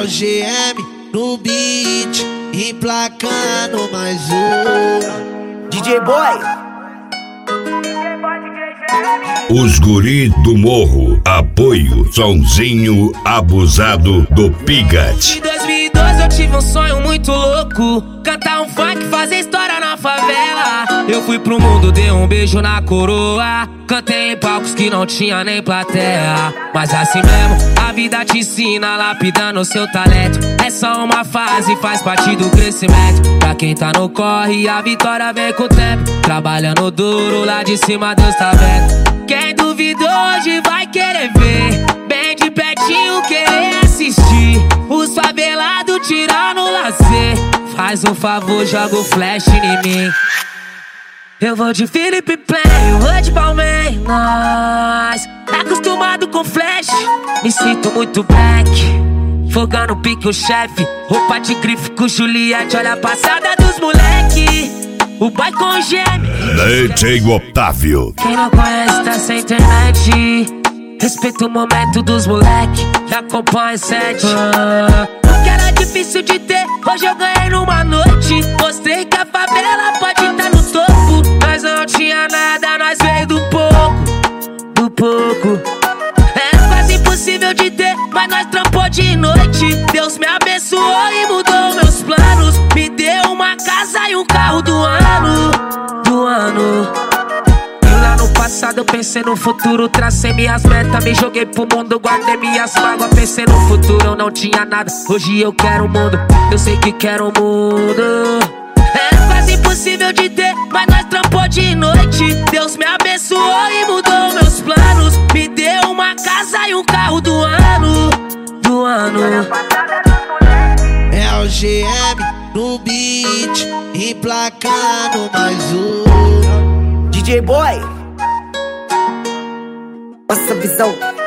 o GM no beat, emplacando mais um. DJ Boy. Os guri do morro, apoio, sonzinho abusado do Pigat. Em 2012 eu tive um sonho muito louco, cantar um funk, fazer história na favela. Eu fui pro mundo, dei um beijo na coroa, cantei em palcos que não tinha nem plateia. Mas assim mesmo, a vida te ensina, lapidando o seu talento. É só uma fase, faz parte do crescimento. Pra quem tá no corre, a vitória vem com o tempo. Trabalhando duro, lá de cima Deus tá vendo. Quem duvidou hoje vai querer ver, bem de pertinho querer assistir os favelados tirando o lazer. Faz um favor, joga o flash em mim. Eu vou de Felipe Play, eu vou de Palmeiras. Acostumado com flash, me sinto muito black. Fogando pique o chefe, roupa de grife com Juliette. Olha a passada dos moleque, o boy com gêmeo. DJ Otávio. Quem não conhece tá sem internet. Respeita o momento dos moleque que acompanha sete. O que era difícil de ter, hoje eu ganhei numa noite. Mostrei que a favela pode estar no topo. Nós não tinha nada, nós veio do pouco. Do pouco. Era quase impossível de ter, mas nós trampou de noite. Deus me abençoou e mudou meus planos. Me deu uma casa e um carro do ano. Do ano. E lá no passado eu pensei no futuro, tracei minhas metas, me joguei pro mundo, guardei minhas mágoas. Pensei no futuro, eu não tinha nada, hoje eu quero o mundo, eu sei que quero o mundo. Era quase impossível de ter, mas nós trampou de noite. Deus me abençoou e mudou meus planos. Me deu uma casa e um carro do ano. Do ano. É o GM no beat, emplacando mais um. DJ Boy. Nossa visão.